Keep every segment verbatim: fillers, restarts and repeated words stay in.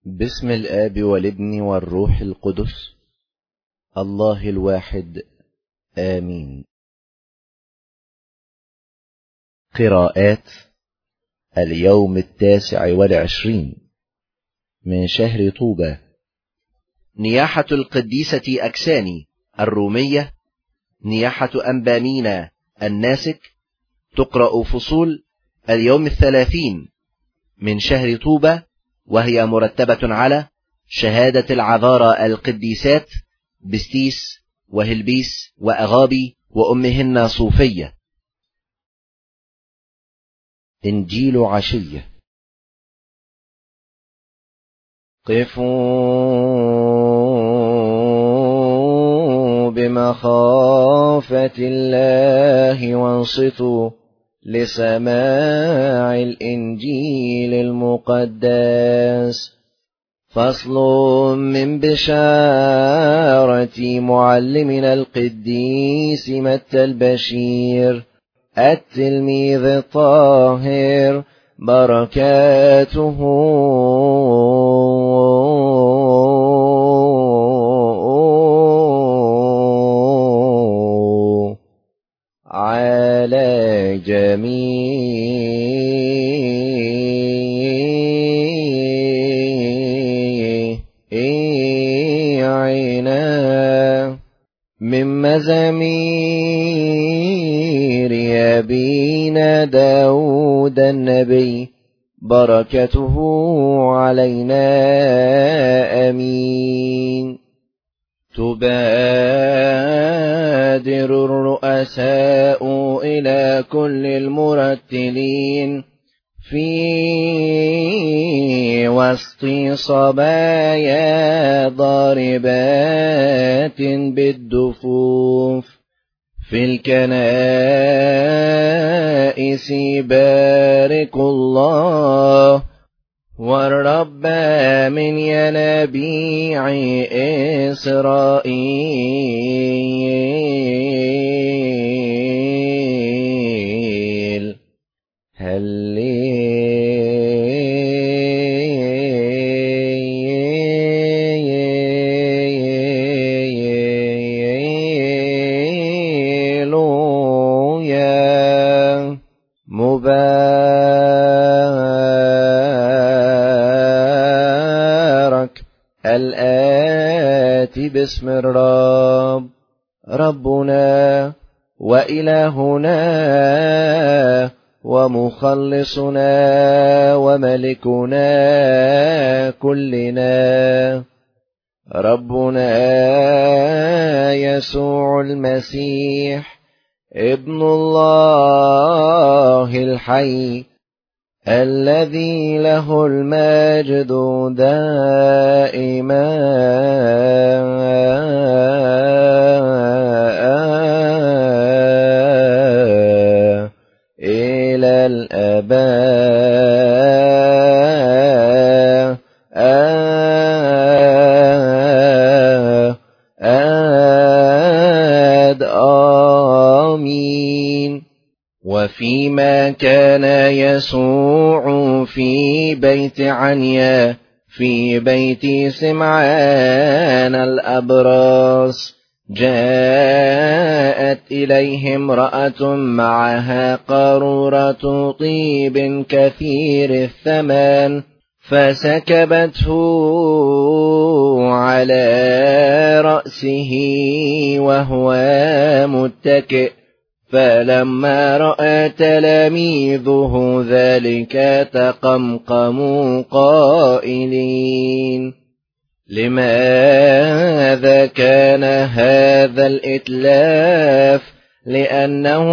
باسم الآب والابن والروح القدس الله الواحد آمين. قراءات اليوم التاسع والعشرين من شهر طوبى. نياحة القديسة أكساني الرومية، نياحة أنبامينا الناسك، تقرأ فصول اليوم الثلاثين من شهر طوبى، وهي مرتبة على شهادة العذارى القديسات بستيس وهلبيس وأغابي وأمهن صوفية. إنجيل عشية. قفوا بمخافة الله وانصتوا لسماع الإنجيل المقدس. فصل من بشارة معلمنا القديس متى البشير التلميذ الطاهر، بركاته على جميعنا. من مزامير أبينا داود النبي، بركته علينا آمين. تبادر الرؤساء إلى كل المرتلين في وسط صبايا ضاربات بالدفوف في الكنائس، باركوا الله والرب من ينابيع إسرائيل. هللويا. مبارك الآتي باسم الرب، ربنا وإلهنا ومخلصنا وملكنا كلنا، ربنا يسوع المسيح ابن الله الحي، الذي له المجد دائما إلى الآباء آمين. وفيما كان يسوع في بيت عنيا في بيت سمعان الأبرص، جاءت إليه امرأة معها قارورة طيب كثير الثمن، فسكبته على رأسه وهو متكئ. فلما رأى تلاميذه ذلك تقمقموا قائلين: لماذا كان هذا الإتلاف؟ لأنه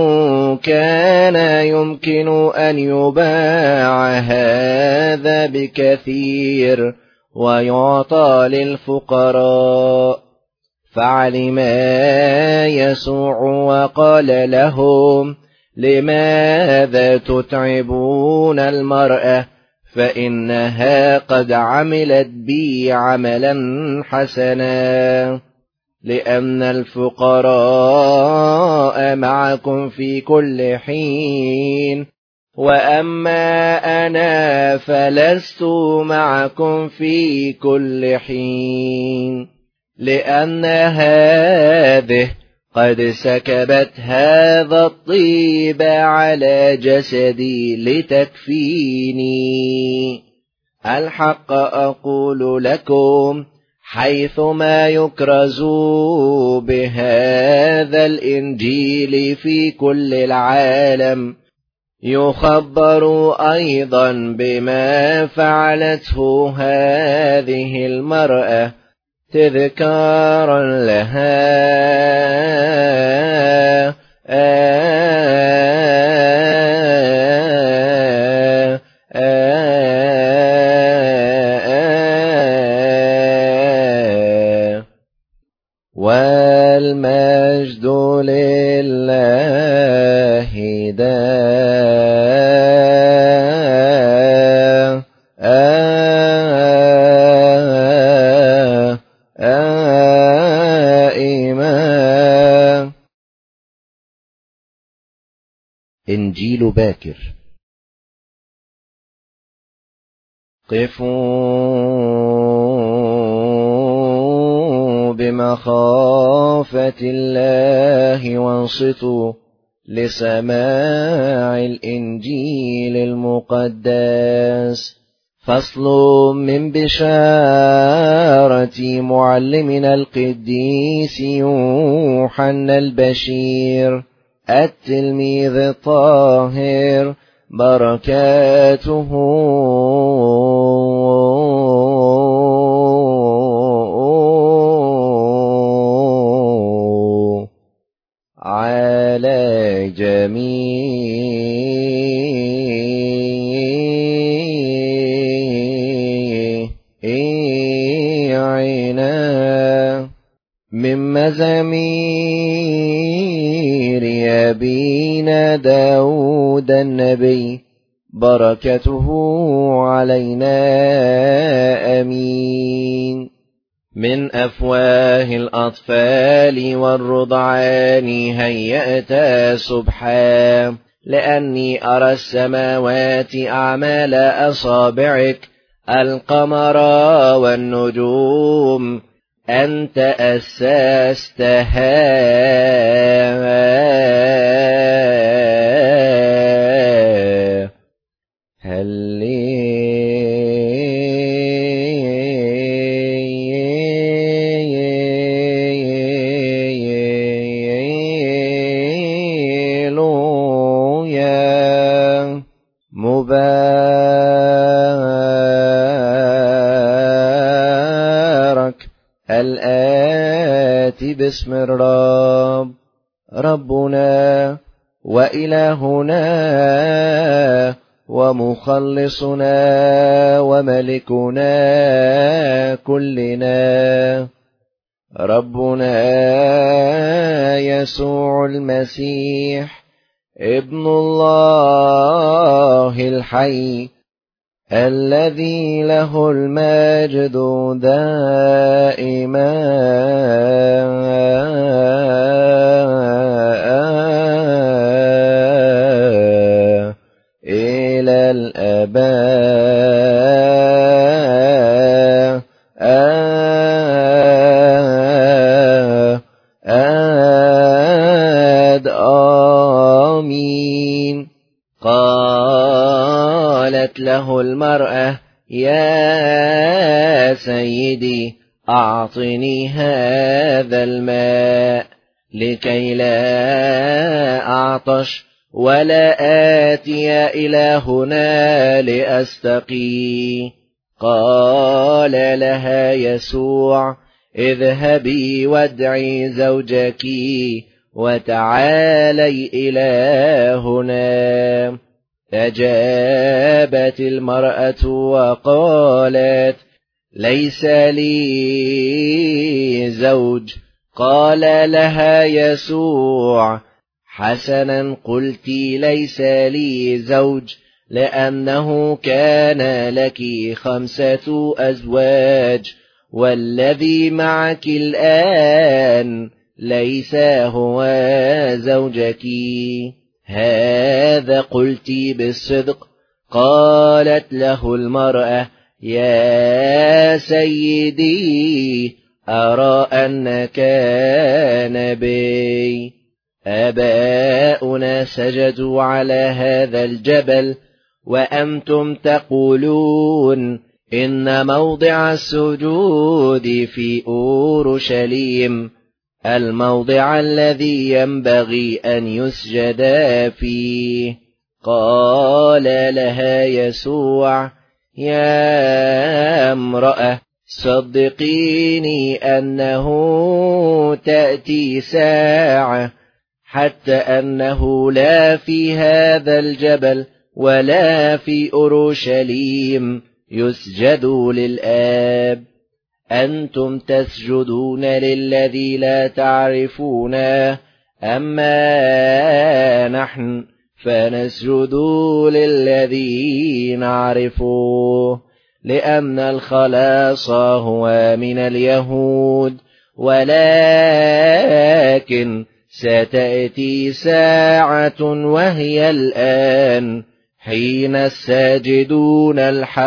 كان يمكن أن يباع هذا بكثير ويعطى للفقراء. فعلم يسوع وقال لهم: لماذا تتعبون المرأة؟ فإنها قد عملت بي عملا حسنا، لأن الفقراء معكم في كل حين، وأما أنا فلست معكم في كل حين، لأن هذه قد سكبت هذا الطيب على جسدي لتكفيني. الحق أقول لكم، حيثما يكرز بهذا الإنجيل في كل العالم، يخبر أيضا بما فعلته هذه المرأة تذكارا لها. والمجد لله دائما. إنجيل باكر. قفوا بمخافة الله وانصتوا لسماع الإنجيل المقدس. فصل من بشارة معلمنا القديس يوحنا البشير التلميذ الطاهر، بركاته على جميعنا. من مزامير أبينا داود النبي، بركته علينا آمين. من أفواه الأطفال والرضعان هيأت سبحا، لأني أرى السماوات أعمال أصابعك، القمر والنجوم أنت أسستها. هللويا. مبارك الآتي باسم الرب، ربنا وإلهنا ومخلصنا وملكنا كلنا، ربنا يسوع المسيح ابن الله الحي، الذي له المجد دائما إلى الآباء. آمين. قالت له المرأة: يا سيدي، أعطني هذا الماء لكي لا أعطش ولا آتي إلى هنا لأستقي. قال لها يسوع: اذهبي وادعي زوجك وتعالي إلى هنا. أجابت المرأة وقالت: ليس لي زوج. قال لها يسوع: حسنا قلت ليس لي زوج، لأنه كان لك خمسة أزواج، والذي معك الآن ليس هو زوجك. هذا قلت بالصدق. قالت له المرأة: يا سيدي، أرى أنك نبي. آباؤنا سجدوا على هذا الجبل، وأنتم تقولون إن موضع السجود في أورشليم، الموضع الذي ينبغي أن يسجد فيه. قال لها يسوع: يا امرأة، صدقيني أنه تأتي ساعة حتى أنه لا في هذا الجبل ولا في أورشليم يسجد للآب. أنتم تسجدون للذي لا تعرفونه، أما نحن فنسجد للذي نعرفه، لأن الخلاص هو من اليهود. ولكن ستأتي ساعة وهي الآن، حين الساجدون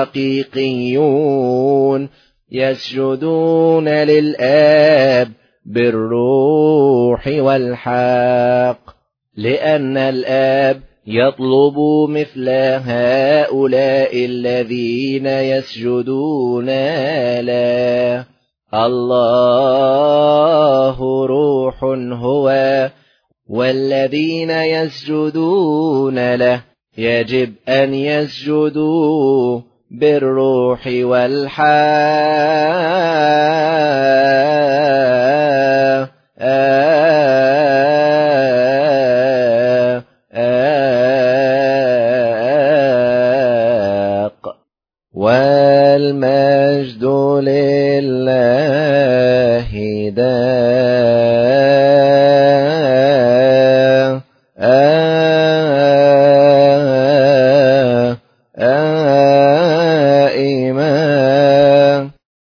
الحقيقيون يسجدون للآب بالروح والحق، لأن الآب يطلب مثل هؤلاء الذين يسجدون له. الله روح هو، والذين يسجدون له يجب أن يسجدوا بالروح والحق. والمجد لله دائما.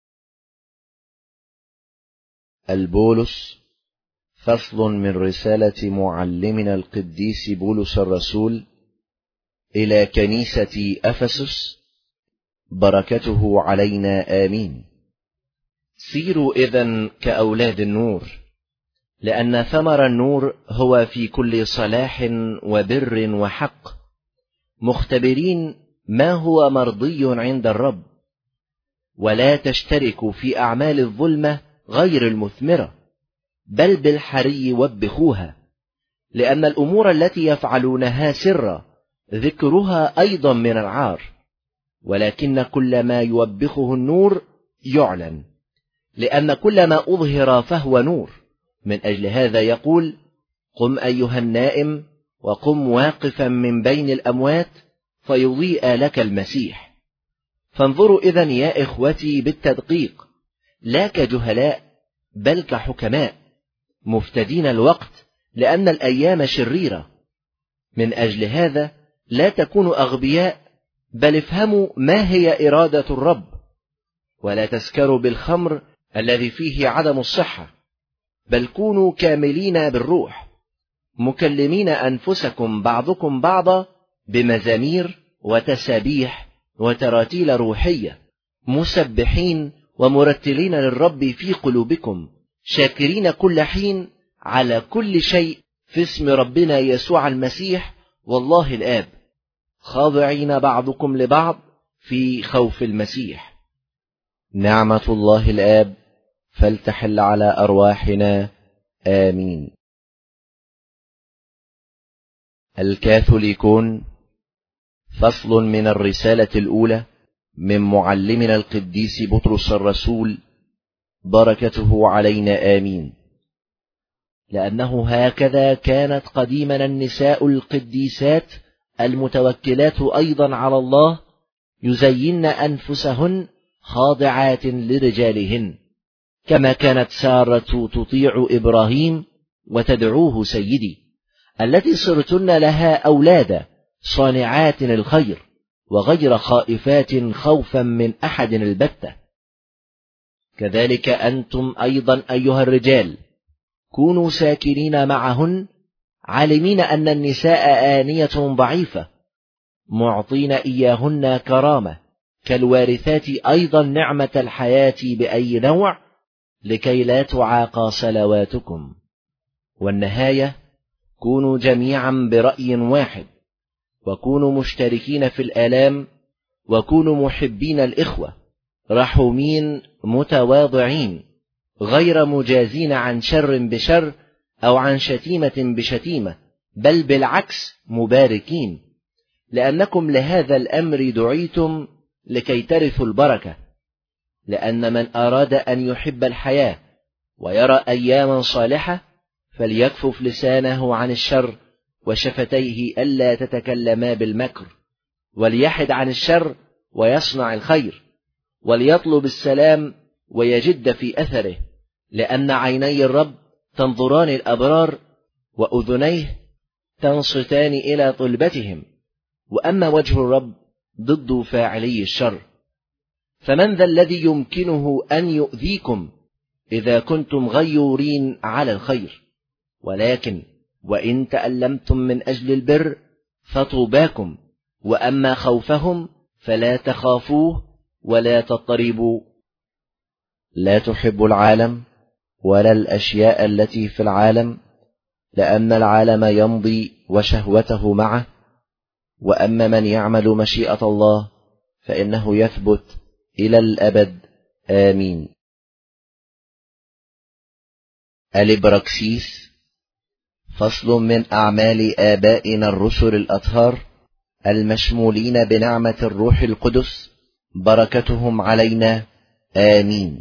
البولس، فصل من رسالة معلمنا القديس بولس الرسول إلى كنيسة أفسس، بركته علينا آمين. سيروا إذن كأولاد النور، لأن ثمر النور هو في كل صلاح وبر وحق، مختبرين ما هو مرضي عند الرب، ولا تشتركوا في أعمال الظلمة غير المثمرة، بل بالحري وبخوها، لأن الأمور التي يفعلونها سرا ذكرها أيضا من العار، ولكن كل ما يوبخه النور يعلن، لأن كل ما أظهر فهو نور. من أجل هذا يقول: قم أيها النائم، وقم واقفا من بين الأموات، فيضيء لك المسيح. فانظروا إذن يا إخوتي بالتدقيق، لا كجهلاء بل كحكماء، مفتدين الوقت، لأن الأيام شريرة. من أجل هذا لا تكونوا أغبياء، بل افهموا ما هي إرادة الرب، ولا تسكروا بالخمر الذي فيه عدم الصحة، بل كونوا كاملين بالروح، مكلمين أنفسكم بعضكم بعضا بمزامير وتسابيح وتراتيل روحية، مسبحين ومرتلين للرب في قلوبكم، شاكرين كل حين على كل شيء في اسم ربنا يسوع المسيح والله الآب، خاضعين بعضكم لبعض في خوف المسيح. نعمة الله الآب فلتحل على أرواحنا آمين. الكاثوليكون، فصل من الرسالة الأولى من معلمنا القديس بطرس الرسول، بركته علينا آمين. لأنه هكذا كانت قديما النساء القديسات المتوكلات أيضا على الله يزين أنفسهن خاضعات لرجالهن، كما كانت سارة تطيع إبراهيم وتدعوه سيدي، التي صرتن لها أولادا صانعات الخير، وغير خائفات خوفا من أحد البتة. كذلك أنتم أيضا أيها الرجال كونوا ساكنين معهن عالمين أن النساء آنية ضعيفة، معطين إياهن كرامة كالوارثات أيضا نعمة الحياة بأي نوع، لكي لا تعاقى صلواتكم. والنهاية: كونوا جميعا برأي واحد، وكونوا مشتركين في الآلام، وكونوا محبين الإخوة، رحومين متواضعين، غير مجازين عن شر بشر أو عن شتيمة بشتيمة، بل بالعكس مباركين، لأنكم لهذا الأمر دعيتم لكي ترثوا البركة. لأن من أراد أن يحب الحياة ويرى أياما صالحة فليكفف لسانه عن الشر وشفتيه ألا تتكلما بالمكر، وليحد عن الشر ويصنع الخير، وليطلب السلام ويجد في أثره، لأن عيني الرب تنظران الأبرار، وأذنيه تنصتان إلى طلبتهم، وأما وجه الرب ضد فاعلي الشر. فمن ذا الذي يمكنه أن يؤذيكم إذا كنتم غيورين على الخير؟ ولكن وإن تألمتم من أجل البر فطوباكم، وأما خوفهم فلا تخافوه ولا تضطربوا. لا تحب العالم ولا الأشياء التي في العالم، لأن العالم يمضي وشهوته معه، وأما من يعمل مشيئة الله فإنه يثبت إلى الأبد. آمين. الإبراكسيس. فصل من أعمال آبائنا الرسل الأطهار المشمولين بنعمة الروح القدس، بركتهم علينا. آمين.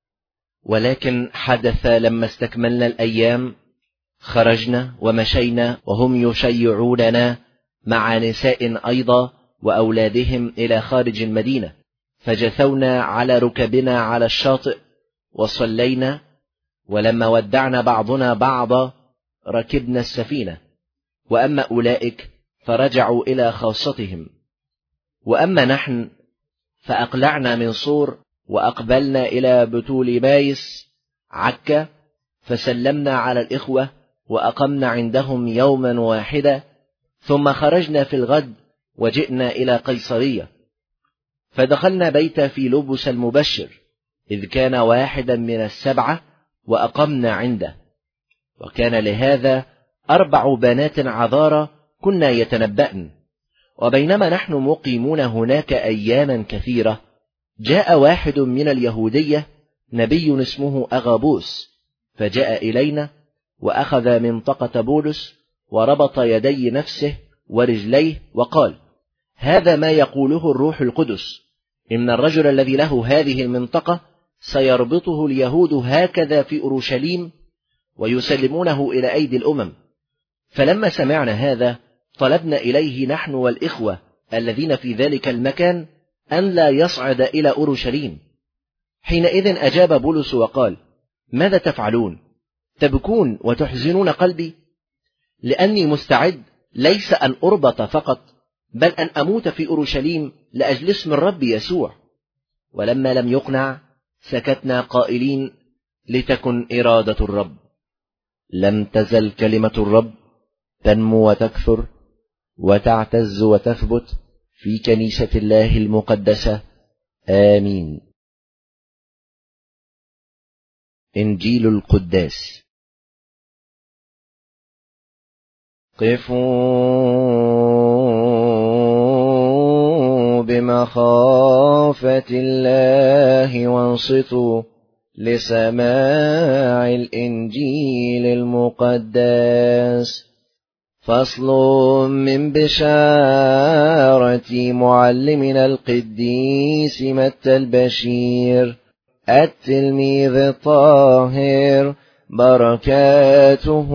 ولكن حدث لما استكملنا الأيام خرجنا ومشينا وهم يشيعوننا مع نساء أيضا وأولادهم إلى خارج المدينة، فجثونا على ركبنا على الشاطئ وصلينا، ولما ودعنا بعضنا بعضا ركبنا السفينة. وأما أولئك فرجعوا إلى خاصتهم، وأما نحن فأقلعنا من صور وأقبلنا إلى بتوليمايس عكا، فسلمنا على الإخوة وأقمنا عندهم يوما واحدا، ثم خرجنا في الغد وجئنا إلى قيصرية، فدخلنا بيت فيلبس المبشر إذ كان واحدا من السبعة، وأقمنا عنده. وكان لهذا أربع بنات عذارى كنا يتنبأن. وبينما نحن مقيمون هناك أياما كثيرة، جاء واحد من اليهودية نبي اسمه أغابوس، فجاء إلينا وأخذ منطقة بولس وربط يدي نفسه ورجليه وقال: هذا ما يقوله الروح القدس، إن الرجل الذي له هذه المنطقة سيربطه اليهود هكذا في أورشليم ويسلمونه إلى أيدي الأمم. فلما سمعنا هذا طلبنا إليه نحن والإخوة الذين في ذلك المكان أن لا يصعد إلى أورشليم. حينئذ أجاب بولس وقال: ماذا تفعلون؟ تبكون وتحزنون قلبي؟ لأني مستعد ليس أن أربط فقط، بل أن أموت في أورشليم لأجل اسم الرب يسوع. ولما لم يقنع سكتنا قائلين: لتكن إرادة الرب. لم تزل كلمة الرب تنمو وتكثر وتعتز وتثبت في كنيسة الله المقدسة. آمين. إنجيل القداس. قفوا بمخافة الله وانصتوا لسماع الإنجيل المقدس. فصل من بشارة معلمنا القديس متى البشير التلميذ الطاهر، بركاته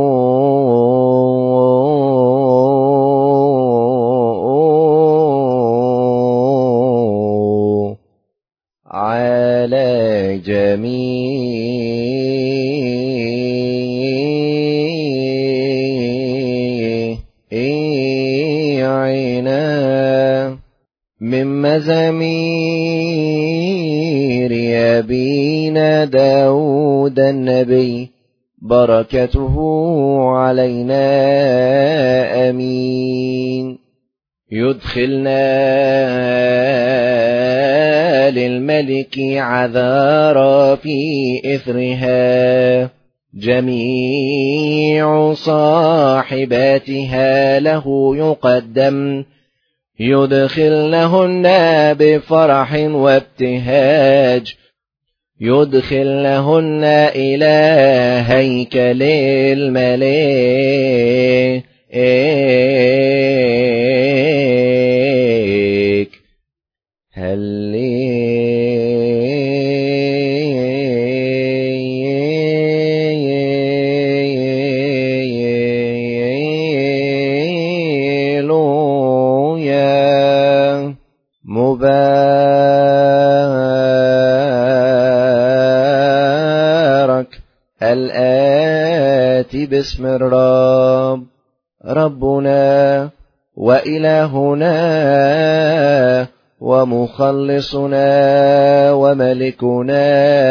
على جميعنا. من مزامير أبينا داود النبي، بركته علينا آمين. يدخلنا للملك عذارى في إثرها، جميع صاحباتها له يقدم، يدخلنهن بفرح وابتهاج، يدخلنهن إلى هيكل الملك. هللويا. مبارك الآتي باسم الرب، ربنا وإلهنا ومخلصنا وملكنا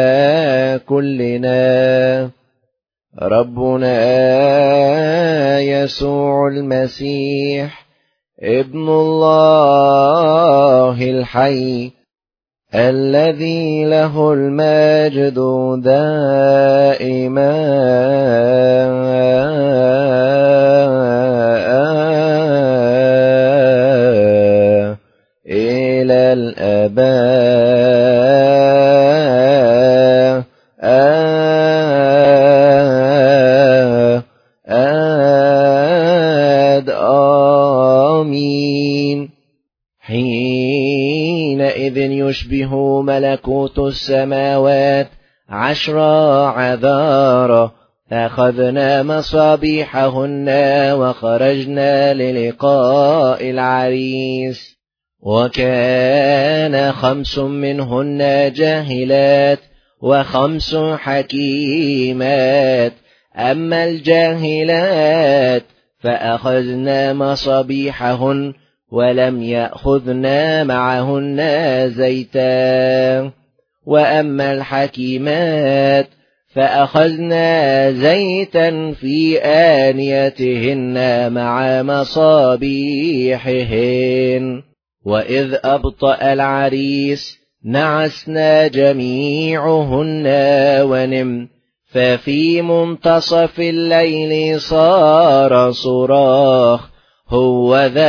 كلنا، ربنا يسوع المسيح ابن الله الحي، الذي له المجد دائما إلى الآباء. آمين. حينئذ يشبه ملكوت السماوات عشر عذارى، أخذنا مصابيحهن وخرجنا للقاء العريس، وكان خمس منهن جاهلات وخمس حكيمات. أما الجاهلات فأخذنا مصابيحهن ولم يأخذنا معهن زيتا، وأما الحكيمات فأخذنا زيتا في آنيتهن مع مصابيحهن. وإذ أبطأ العريس نعسنا جميعهن ونم، ففي منتصف الليل صار صراخ، هو ذا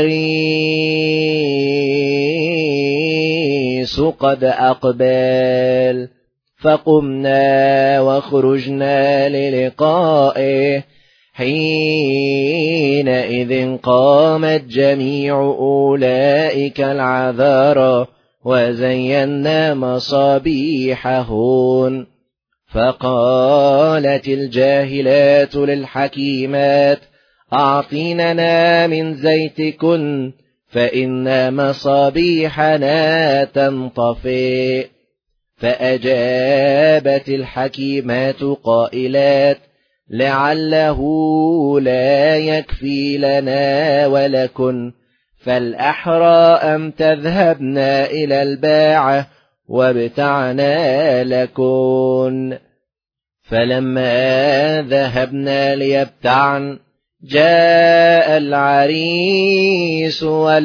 العريس قد أقبل. فقمنا وخرجنا للقائه، حينئذ قامت جميع أولئك العذارى وزينا مصابيحهن. فقالت الجاهلات للحكيمات أعطيننا من زيتكن، فإن مصابيحنا تنطفئ. فأجابت الحكيمات قائلات لعله لا يكفي لنا ولكن، فالأحرى أن تذهبنا إلى الباعة وابتعنا لكن. فلما ذهبنا ليبتعن جاء العريس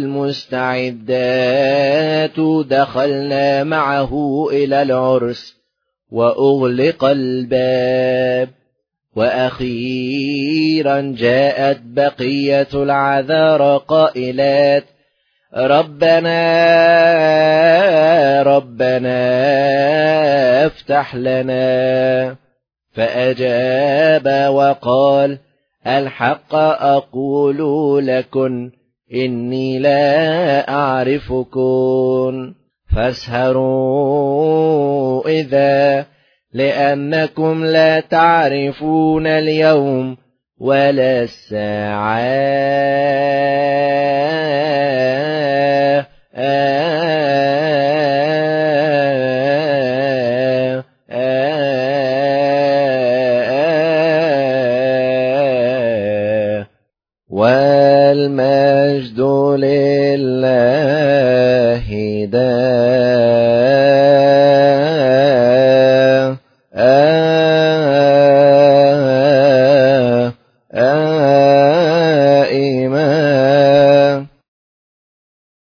والمستعدات، دخلنا معه إلى العرس وأغلق الباب. وأخيرا جاءت بقية العذارى قائلات ربنا ربنا افتح لنا. فأجاب وقال الحق أقول لكم إني لا أعرفكم، فاسهروا إذا، لأنكم لا تعرفون اليوم ولا الساعة. والمجد لله دائما.